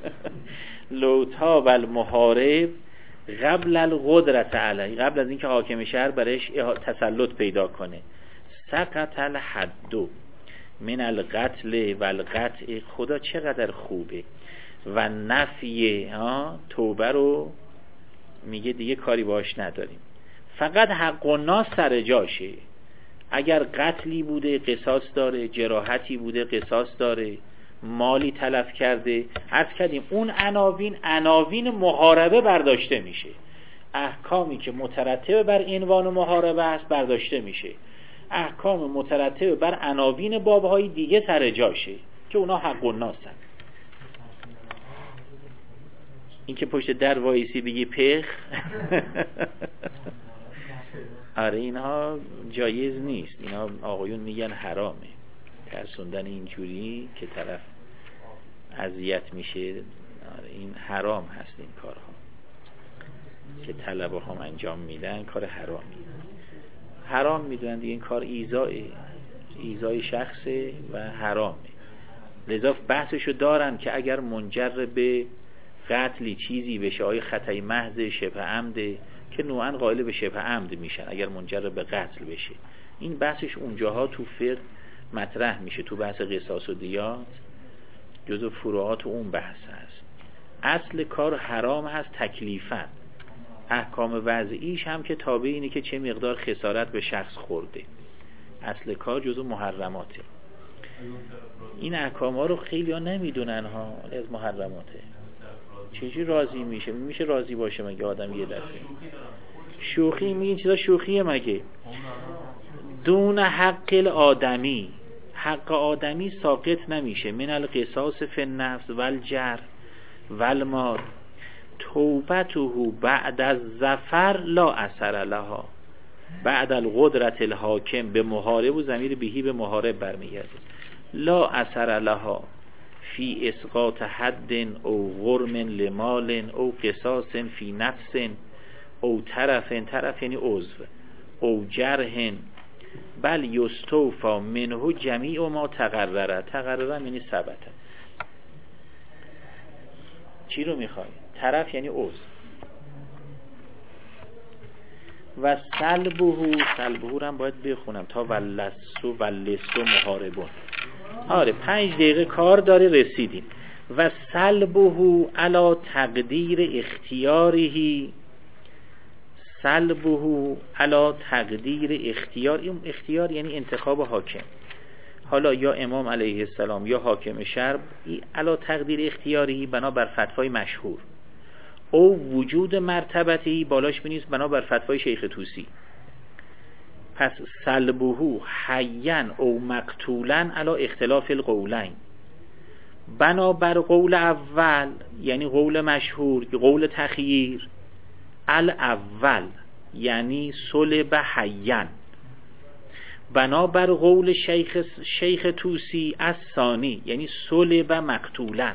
لوتاب المحارب قبل القدرت علی، قبل از اینکه حاکم شهر برش تسلط پیدا کنه. سقط الحد من القتل و القطع. خدا چقدر خوبه. و نفی ها توبه رو میگه دیگه کاری باش نداریم، فقط حق و ناس سر جاشه. اگر قتلی بوده قصاص داره، جراحتی بوده قصاص داره، مالی تلف کرده، عرض کردیم اون عناوین عناوین محاربه برداشته میشه. احکامی که مترتب بر عنوان محاربه است برداشته میشه. احکام مترتب بر عناوین بابهای دیگه سر جاشه که اونا حق و ناسن. این که پشت در وایسی بگی پخ آره اینها جایز نیست. اینا آقایون میگن حرامه، ترسوندن اینجوری که طرف اذیت میشه. آره این حرام هست. این کارها که طلبه هم انجام میدن کار حرامی، حرام میدونن دیگه. این کار ایذای ایذای شخصه و حرامه. لذا بحثشو دارن که اگر منجر به قتلی چیزی بشه آیا خطای محض شبه عمده، که نوعا قائل به شبه عمد میشن اگر منجر به قتل بشه. این بحثش اونجاها تو فقه مطرح میشه، تو بحث قصاص و دیات جزو فروعات اون بحث هست. اصل کار حرام هست تکلیفاً، احکام وضعیش هم که تابع اینه که چه مقدار خسارت به شخص خورده. اصل کار جزو محرماته. این احکام ها رو خیلی ها نمیدونن ها، از محرماته. چجوری راضی میشه؟ میشه راضی باشه مگه آدم یه دفعه؟ شوخی میگین چیزا شوخیه مگه؟ دون حق الآدمی، حق آدمی ساقط نمیشه. من القصاص فی النفس والجر والمال. توبته بعد از ظفر لا اثر لها. بعد القدرت الحاکم به محارب و ضمیر بهی به محارب برمیگرده. لا اثر لها فی اسقاط حد او غرم لمال او قصاص فی نفس او طرف، طرف یعنی عضو، او جرح، بل یستوفا منه جمیع ما تقرره. تقرره یعنی ثبت. چی رو میخوای؟ طرف یعنی عضو. و سلبهو، سلبهو رو هم باید بخونم تا ولسو ولسو محاربون. آره پنج دقیقه کار داره رسیدیم. و سلبهو علا تقدیر اختیارهی سلبه علی تقدیر اختیار. این اختیار یعنی انتخاب حاکم، حالا یا امام علیه السلام یا حاکم شرع، علی تقدیر اختیاری بنابر فتوای مشهور، او وجود مرتبتی بالاش بنیست بنابر فتوای شیخ طوسی. پس سلبه حیاً او مقتولاً علی اختلاف القولین، بنابر قول اول یعنی قول مشهور، قول تخییر، الاول یعنی صلب حیاً، بنابر قول شیخ شیخ طوسی الثانی یعنی صلب مقتولاً.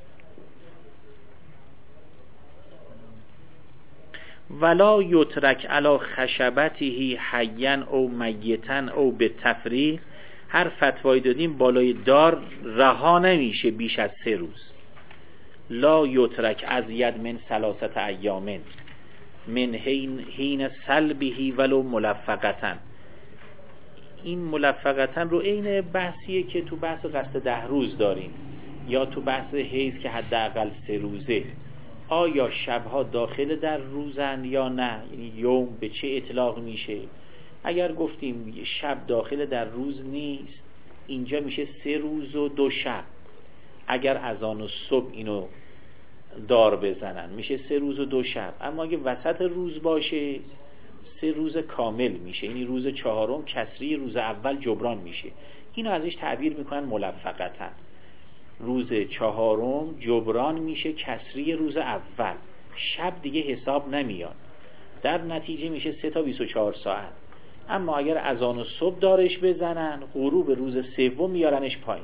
ولا یترک علی خشبته حیاً او میتاً او بالتفریق. هر فتوایی دادیم بالای دار رها نمیشه بیش از سه روز. لا یترک ازید من ثلاثه ایام من حین سلبه ولو ملفقتن. این ملفقتن رو عین بحثیه که تو بحث قصد ده روز داریم یا تو بحث حیض که حداقل سه روزه. آیا شبها داخل در روزن یا نه؟ یعنی یوم به چه اطلاق میشه؟ اگر گفتیم شب داخل در روز نیست، اینجا میشه سه روز و دو شب. اگر اذان و صبح اینو دار بزنن میشه سه روز و دو شب. اما اگه وسط روز باشه سه روز کامل میشه، یعنی روز چهارم کسری روز اول جبران میشه. اینو ازش تعبیر میکنن ملفقتن. روز چهارم جبران میشه کسری روز اول، شب دیگه حساب نمیاد، در نتیجه میشه سه تا بیست و چهار ساعت. اما اگر اذان و صبح دارش بزنن غروب روز سوم میارنش پایین.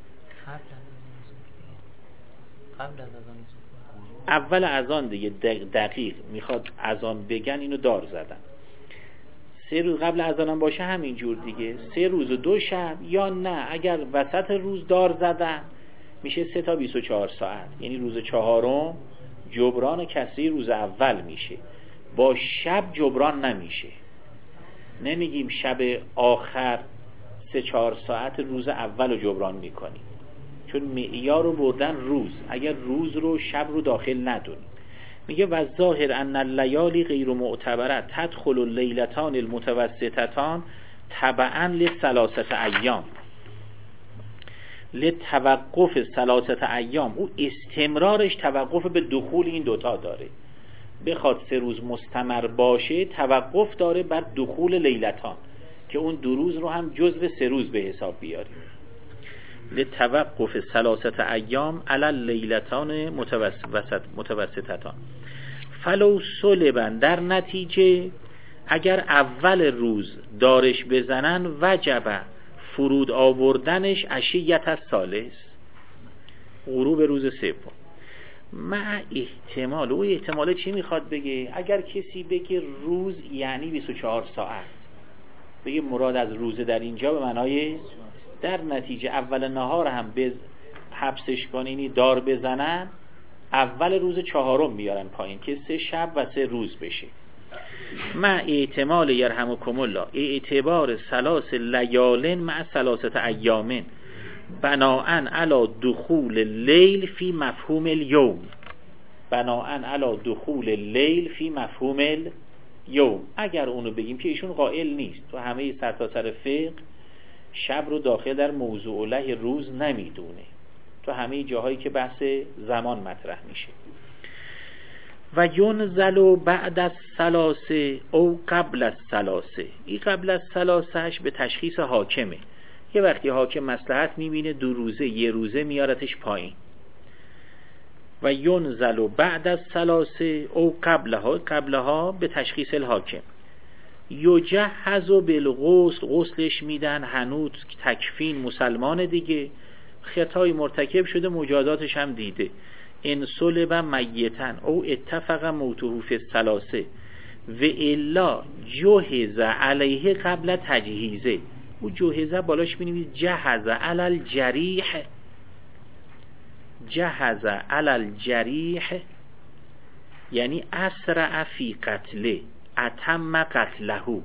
قبل از اذان اول اذان دیگه دقیق میخواد اذان بگن اینو دار زدن. سه روز قبل اذان هم باشه همینجور دیگه، سه روز و دو شب. یا نه اگر وسط روز دار زدن میشه سه تا بیست و چهار ساعت، یعنی روز چهارم جبران کسری روز اول میشه، با شب جبران نمیشه. نمیگیم شب آخر سه چهار ساعت روز اول رو جبران میکنیم، چون معیار رو بردن روز، اگر روز رو شب رو داخل ندونیم. میگه و ظاهر ان اللیالی غیر معتبره تدخل اللیلتان المتوسطتان تبعا لثلاثه ایام لتوقف ثلاثه ایام. او استمرارش توقف به دخول این دوتا داره. بخواد سه روز مستمر باشه توقف داره بر دخول لیلتان، که اون دو روز رو هم جزو سه روز به حساب بیاریم. لتوقف ثلاثه ایام علی لیلتان متوسط متوسطتان. فلو سلبن، در نتیجه اگر اول روز دارش بزنن وجب فرود آوردنش عشیت الثالث، غروب روز سوم. مع احتمال، او احتمال چی میخواد بگه؟ اگر کسی بگه روز یعنی بیست و چهار ساعت، بگه مراد از روز در اینجا به معنای در نتیجه اول نهار هم به حبسش کنینی دار بزنن، اول روز چهارم میارن پایین که سه شب و سه روز بشه. مع احتمال یرحمکم الله اعتبار ثلاث لیال مع ثلاثه ایام بناءً علی دخول اللیل فی مفهوم الیوم، بناءً علی دخول اللیل فی مفهوم الیوم. اگر اونو بگیم که ایشون قائل نیست، تو همه سرتاسر فقه شب رو داخل در موضوع له روز نمیدونه، تو همه جاهایی که بحث زمان مطرح میشه. و ینزل بعد از ثلاثه او قبل از ثلاثه. این قبل از ثلاثهش به تشخیص حاکمه. یه وقتی حاکم مصلحت میبینه دو روزه یه روزه میارتش پایین. و ینزل بعد از ثلاثه او قبلها، قبلها به تشخیص الحاکم. یجهز بالغسل، غسلش میدن، هنوز تکفین مسلمان دیگه، خطای مرتکب شده مجازاتش هم دیده. ان صلب میتن او اتفق موته فی الثلاثه و الا جهز علیه قبل تجهیزه. او جهزه بالاش بنویس جهز علی الجریح، جهز علی الجریح یعنی اسرع فی قتله، اتم قتله،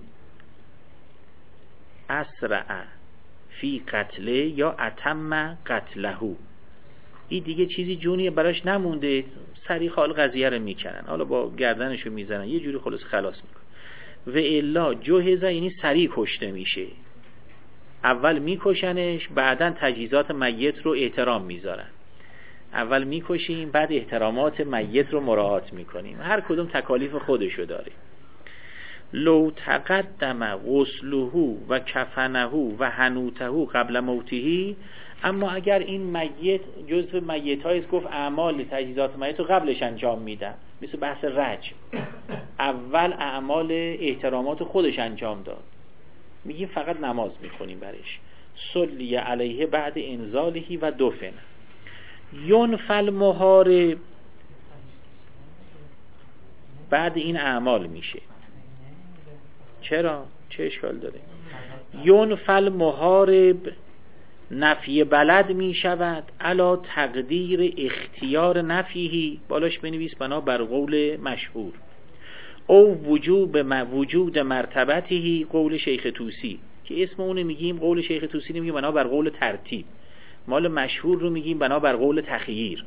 اسرع فی قتله یا اتم قتله. این دیگه چیزی جونی براش نمونده، سریع خال قضیه رو میکنن، حالا با گردنشو میزنن یه جوری خلاص خلاص میکنن. و الا جهزه یعنی سریع کشته میشه، اول میکشنش بعدن تجهیزات میت رو احترام میذارن. اول میکشیم بعد احترامات میت رو مراعات میکنیم، هر کدوم تکالیف خودشو داره. لو تقدم غسله و کفنه و حنوته قبل موته، اما اگر این میت جزء میت هایی است، گفت اعمال تجهیزات میت رو قبلش انجام میدن، مثل بحث رجم، اول اعمال احترامات خودش انجام داد، میگیم فقط نماز میخونیم برش. صلی علیه بعد انزالهی و دفن. ینفل محارب بعد این اعمال میشه. چرا؟ چه اشکال داره؟ ینفل محارب نفی بلد می شود علا تقدیر اختیار نفیهی، بالاش بنویس بنا بر قول مشهور، او وجوب وجود مرتبتهی قول شیخ طوسی، که اسم اونو میگیم قول شیخ طوسی نمیگیم بنا بر قول ترتیب، مال مشهور رو میگیم بنا بر قول تخییر.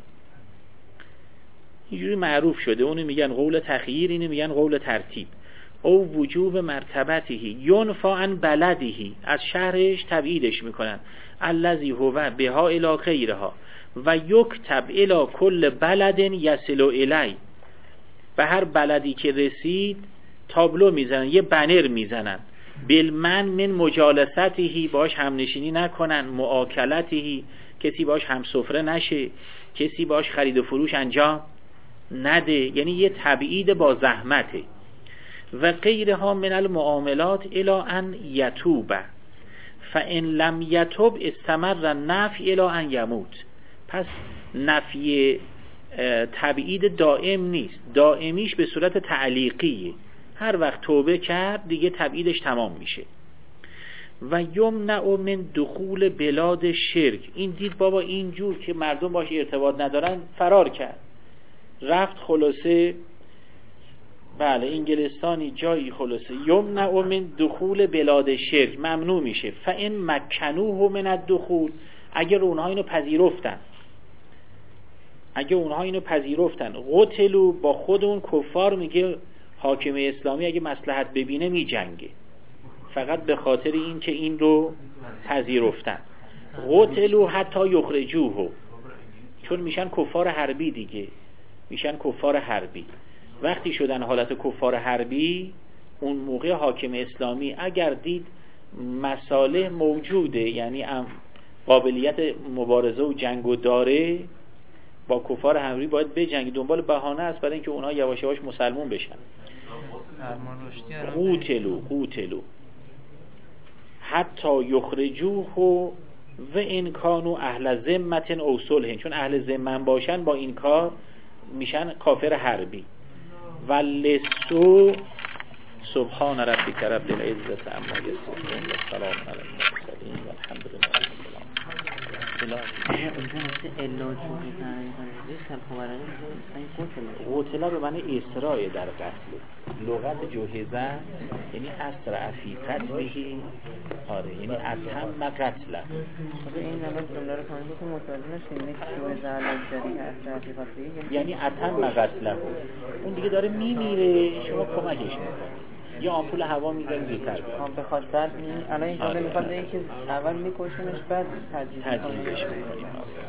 اینجوری معروف شده، اونو میگن قول تخییر، اینو میگن قول ترتیب. او وجوب مرتبتهی ینفا عن بلدهی، از شهرش تبعیدش میکنن، الذی هو بها الی غیرها و یکتب الی کل بلد یصل الی، و هر بلدی که رسید تابلو میزنن، یه بنر میزنن، بالمن من مجالستهی، باش همنشینی نکنن، مؤاکلتهی، کسی باش هم سفره نشه، کسی باش خرید و فروش انجام نده، یعنی یه تبعید با زحمته. و غیرها من المعاملات الی ان یتوب فان لم یتوب استمر نفی الی ان یموت. پس نفی تبعید دائم نیست، دائمیش به صورت تعلیقیه، هر وقت توبه کرد دیگه تبعیدش تمام میشه. و یمنع من دخول بلاد شرک، این دید بابا اینجور که مردم باش ارتباط ندارن فرار کرد، رفت خلاصه بله انگلستانی جایی، خلاصه یمنع من دخول بلاد شرک، ممنوع میشه. فان مکنوه من الدخول، اگر اونها اینو پذیرفتن، اگه اونها اینو پذیرفتن، قتلوا، با خود اون کفار میگه حاکم اسلامی اگه مصلحت ببینه میجنگه، فقط به خاطر این که این رو پذیرفتن. قتلوا حتی یخرجوه، چون میشن کفار حربی دیگه، میشن کفار حربی. وقتی شدن حالت کفار حربی، اون موقع حاکم اسلامی اگر دید مصالح موجوده، یعنی قابلیت مبارزه و جنگ و داره، با کفار حربی باید بجنگه، دنبال بهانه است برای اینکه اونها یواش یواش مسلمون بشن. قوتلو قوتلو حتی یخرجوه و ان کانوا اهل ذمت او صلح، چون اهل ذمت باشن با این کار میشن کافر حربی. ولسو سبحان ربک رب العزة عما یصفون و سلام علی المرسلین و الحمد لله رب العالمین. قتلا به معنی اسراء در قتل، لغت جهزه یعنی اسرع فی قتله، آره یعنی اتم قتله. این الان جمله رو کامل بکنم متوجه نشین، یک جهزه علی جریح اسرع فی قتله یعنی اتم قتله، اون دیگه داره میمیره، شما کمکش میکنید، یا آمپول هوا میذارید زودتر کنید. به خاطر این الان این جمله میخواد بگه که اول میکشنش بعد تجهیزش میکنیم.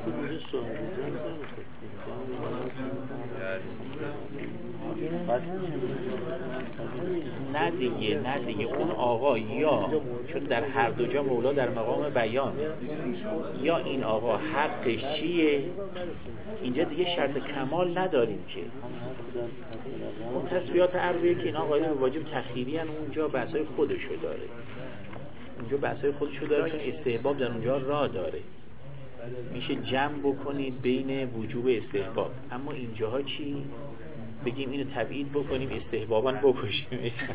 نه دیگه نه دیگه اون آقا، یا چون در هر دو جا مولا در مقام بیان، یا این آقا حقش چیه، اینجا دیگه شرط کمال نداریم که اون تصفیات عربیه که اینا قائل به واجب تخیری ان، اونجا بحثای خودشو داره، اونجا بحثای خودشو داره، چون استحباب در اونجا راه داره، میشه جمع بکنید بین وجوب استحباب. اما اینجاها چی؟ بگیم اینو تبعید بکنیم استحباباً بکشیم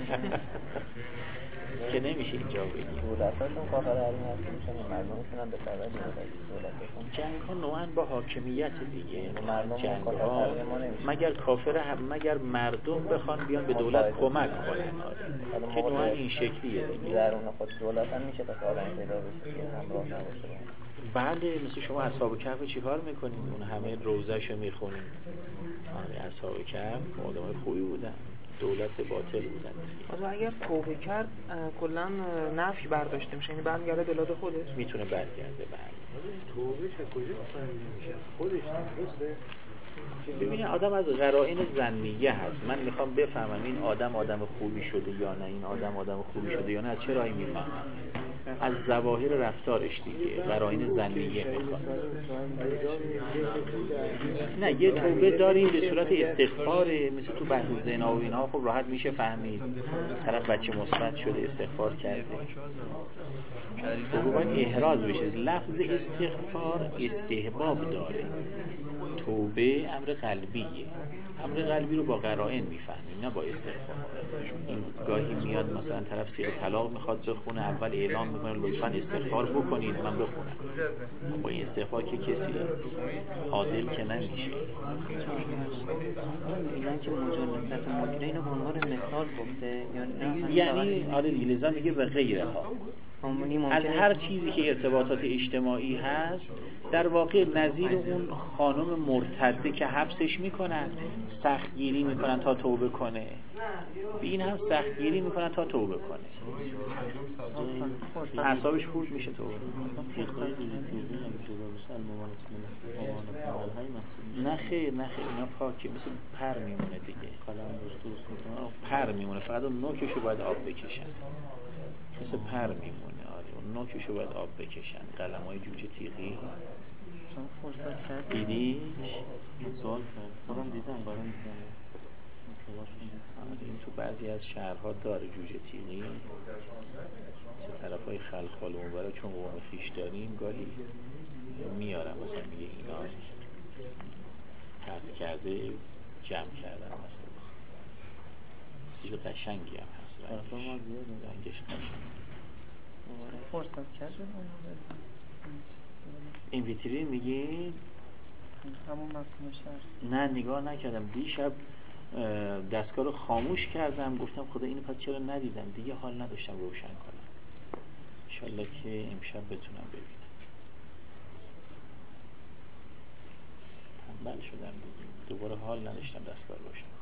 که نمیشه اینجا بگیم. دولتاشون کافر حریم هستن، مردمشون هم به تبعید دولتاشون. جنگ ها نوعاً با حاکمیت دیگه، جنگ ها مگر کافر هم مگر مردم بخوان بیان به دولت کمک کنن، که نوعاً این شکلیه دیگه. در اون خود دولت هم میشه تا کارن پیدا بشه که همراه نباشه. بله، مثل شما اصحاب کهف چی کار میکنید؟ اون همه روزهشو میخونید. آره اصحاب کهف آدمای خوبی بودن، دولت باطل بودن. حالا اگر توبه کرد کلا نفی برداشته میشه، یعنی برمیگرده به بلاد خودش؟ میتونه برگرده. بله توبه چه کجا فهمیده میشه؟ خودش درسته؟ ببینید آدم از قرائن ظنیه هست. من میخوام بفهمم این آدم آدم خوبی شده یا نه، این آدم آدم خوبی شده یا نه، از چه راهی میفهمم؟ از ظواهر رفتارش دیگه. قرائن ظنیه میخواد. نه یه توبه داریم به صورت استغفاره، مثل تو بحث زنا و اینها خب راحت میشه فهمید طرف بچه مثبت شده استغفار کرده. توبه باید احراز بشه. لفظ استغفار استحباب داره، توبه امر قلبیه. امر قلبی رو با قرائن میفهمیم نه با استغفار. این گاهی میاد مثلا طرف صیغه طلاق میخواد بخونه، اول اعلام میکنه لطفا استغفار بکنید من بخونم. با این استغفار که کسی عادل که نمیشه. میگن که مجالست مجره اینو به عنوان مثال گفته یعنی آره دیگه لذا میگه و غیره ها، از هر چیزی که ارتباطات اجتماعی هست در واقع نظیر اون خانم مرتده که حبسش میکنن سختگیری میکنن تا توبه کنه، به این هم سختگیری میکنن تا توبه کنه، اعصابش خورد میشه توبه. نه خیر نه خیر اینا پاکه، مثل پر میمونه دیگه، پر میمونه، فقط اون نوکشو باید آب بکشن، مثل پر میمونه. آره اون نوکشو باید آب بکشن. قلم های جوجه تیغی دیدی؟ سوال کرد خودم دیدم برام دیدم. آره این تو بعضی از شهرها داره جوجه تیغی. چه طرف های خلخال و مبارا چون قوم خیش داریم گاهی میارم مثلا میگه اینا حرف کرده جمع کردن مثلا چیز قشنگی هم هست. رنگش قشنگ. فرصت کرد این ویترین میگی؟ همون مفهومش هست. نه نگاه نکردم دیشب، دستگاه رو خاموش کردم گفتم خدا اینو پس چرا ندیدم، دیگه حال نداشتم روشن کنم. انشالله که امشب بتونم ببینم. تنبل شدم دیگه، دوباره حال نداشتم دستگاه روشن کنم.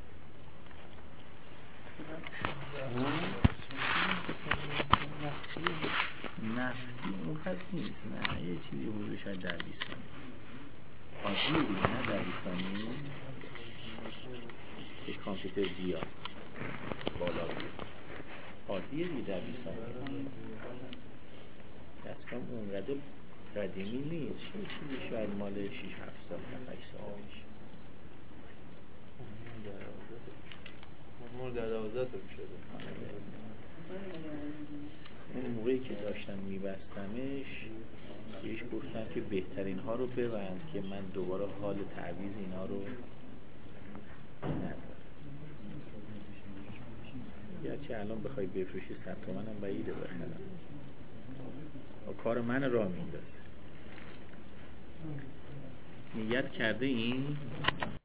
نفسی اون خط نیست، نه یه چیزی حضور شاید در بیستانی عادیه دیگه، نه در بیستانی یک کامپیوتر زیاد بالا بود عادیه دیگه در بیستانی. دستگاه اونقدر قدیمی نیست، یه چیزی شاید مال شش هفت سال هشت سال میشه. مورد عدوازت رو شده. اون موقعی که داشتن میبستمش بهش گفتن که بهترین ها رو ببند که من دوباره حال تعویض اینا رو ندارم. گرچه الان بخوای بفروشی صد تومن هم بعیده بخرم، کار من راه میندازه. نیت کرده این